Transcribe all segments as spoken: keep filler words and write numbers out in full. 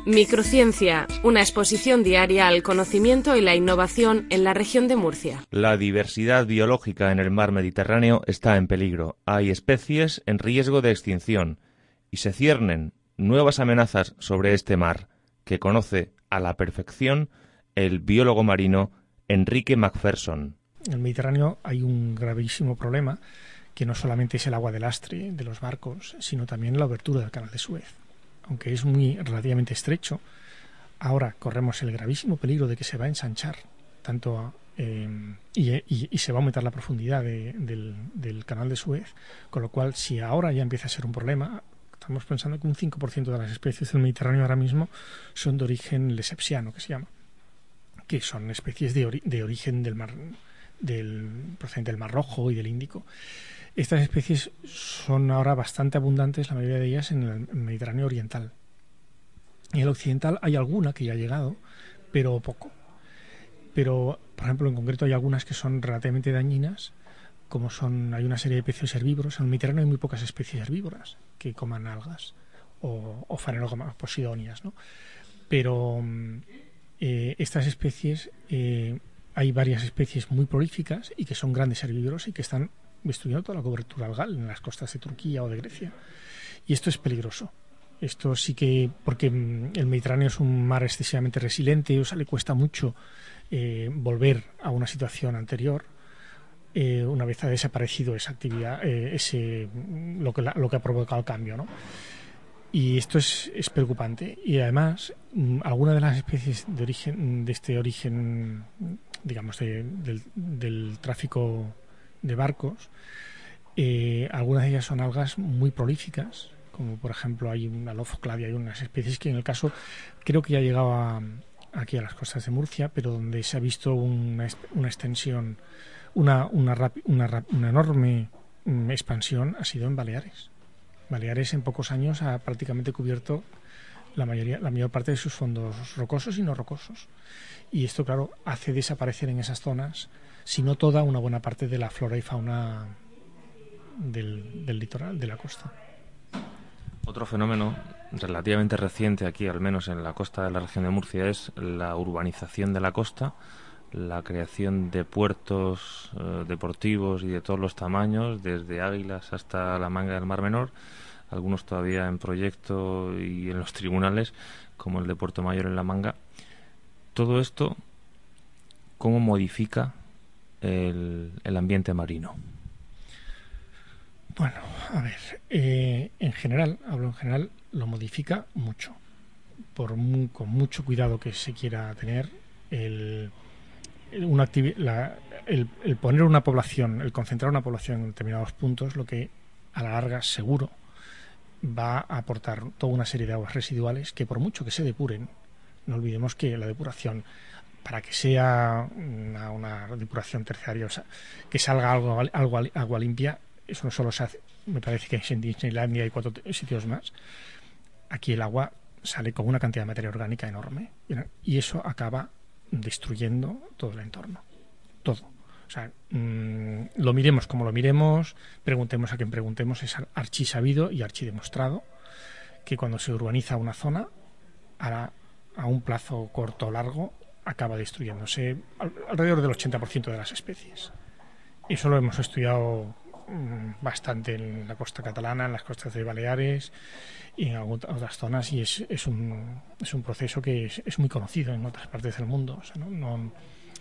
Microciencia, una exposición diaria al conocimiento y la innovación en la región de Murcia. La diversidad biológica en el mar Mediterráneo está en peligro. Hay especies en riesgo de extinción y se ciernen nuevas amenazas sobre este mar, que conoce a la perfección el biólogo marino Enrique Macpherson. En el Mediterráneo hay un gravísimo problema, que no solamente es el agua de lastre de los barcos, sino también la abertura del canal de Suez. Aunque es muy relativamente estrecho, ahora corremos el gravísimo peligro de que se va a ensanchar tanto eh, y, y, y se va a aumentar la profundidad de, del, del canal de Suez, con lo cual, si ahora ya empieza a ser un problema, estamos pensando que un cinco por ciento de las especies del Mediterráneo ahora mismo son de origen lesepsiano, que se llama, que son especies de, ori de origen del mar, del, procedente del Mar Rojo y del Índico. Estas especies son ahora bastante abundantes, la mayoría de ellas en el Mediterráneo oriental. En el occidental hay alguna que ya ha llegado, pero poco. Pero, por ejemplo, en concreto hay algunas que son relativamente dañinas, como son, hay una serie de peces herbívoros. En el Mediterráneo hay muy pocas especies herbívoras que coman algas o, o fanerógamas posidonias, ¿no? Pero eh, estas especies, eh, hay varias especies muy prolíficas y que son grandes herbívoros y que están destruyendo toda la cobertura algal en las costas de Turquía o de Grecia. Y esto es peligroso. Esto sí que, porque el Mediterráneo es un mar excesivamente resiliente, o sea, le cuesta mucho eh, volver a una situación anterior, eh, una vez ha desaparecido esa actividad, eh, ese lo que, la, lo que ha provocado el cambio, ¿no? Y esto es, es preocupante. Y además, algunas de las especies de origen, de este origen, digamos, de, del, del tráfico de barcos, eh, algunas de ellas son algas muy prolíficas, como por ejemplo hay una Lophoclavia, hay unas especies que en el caso creo que ya ha llegado a, aquí a las costas de Murcia, pero donde se ha visto una, una extensión, una, una, una, una enorme um, expansión ha sido en Baleares. Baleares en pocos años ha prácticamente cubierto la mayoría, la mayor parte de sus fondos rocosos y no rocosos. Y esto, claro, hace desaparecer en esas zonas, si no toda, una buena parte de la flora y fauna del, del litoral, de la costa. Otro fenómeno relativamente reciente aquí, al menos en la costa de la región de Murcia, es la urbanización de la costa, la creación de puertos eh, deportivos y de todos los tamaños, desde Águilas hasta la Manga del Mar Menor, algunos todavía en proyecto y en los tribunales, como el de Puerto Mayor en la Manga. Todo esto, ¿cómo modifica el, el ambiente marino? Bueno, a ver, eh, en general, hablo en general, lo modifica mucho, por muy, con mucho cuidado que se quiera tener. El, el, una activi la, el, el poner una población, el concentrar una población en determinados puntos, lo que a la larga seguro va a aportar toda una serie de aguas residuales que, por mucho que se depuren, no olvidemos que la depuración, para que sea una, una depuración terciaria, o sea, que salga algo, algo agua limpia, eso no solo se hace, me parece que en Disneylandia hay cuatro sitios más. Aquí el agua sale con una cantidad de materia orgánica enorme y eso acaba destruyendo todo el entorno, todo. O sea, mmm, lo miremos como lo miremos, preguntemos a quien preguntemos, es archisabido y archidemostrado que cuando se urbaniza una zona, a, a un plazo corto o largo, acaba destruyéndose alrededor del ochenta por ciento de las especies. Eso lo hemos estudiado bastante en la costa catalana, en las costas de Baleares y en otras zonas, y es, es, un, es un proceso que es, es muy conocido en otras partes del mundo. O sea, ¿no? No,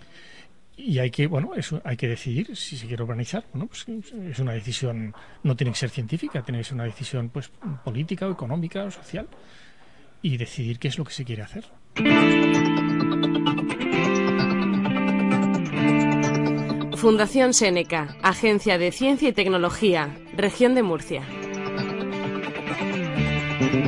y hay que, bueno, eso, hay que decidir si se quiere urbanizar. Bueno, pues es una decisión, no tiene que ser científica, tiene que ser una decisión pues política o económica o social, y decidir qué es lo que se quiere hacer. Fundación Seneca, Agencia de Ciencia y Tecnología, Región de Murcia.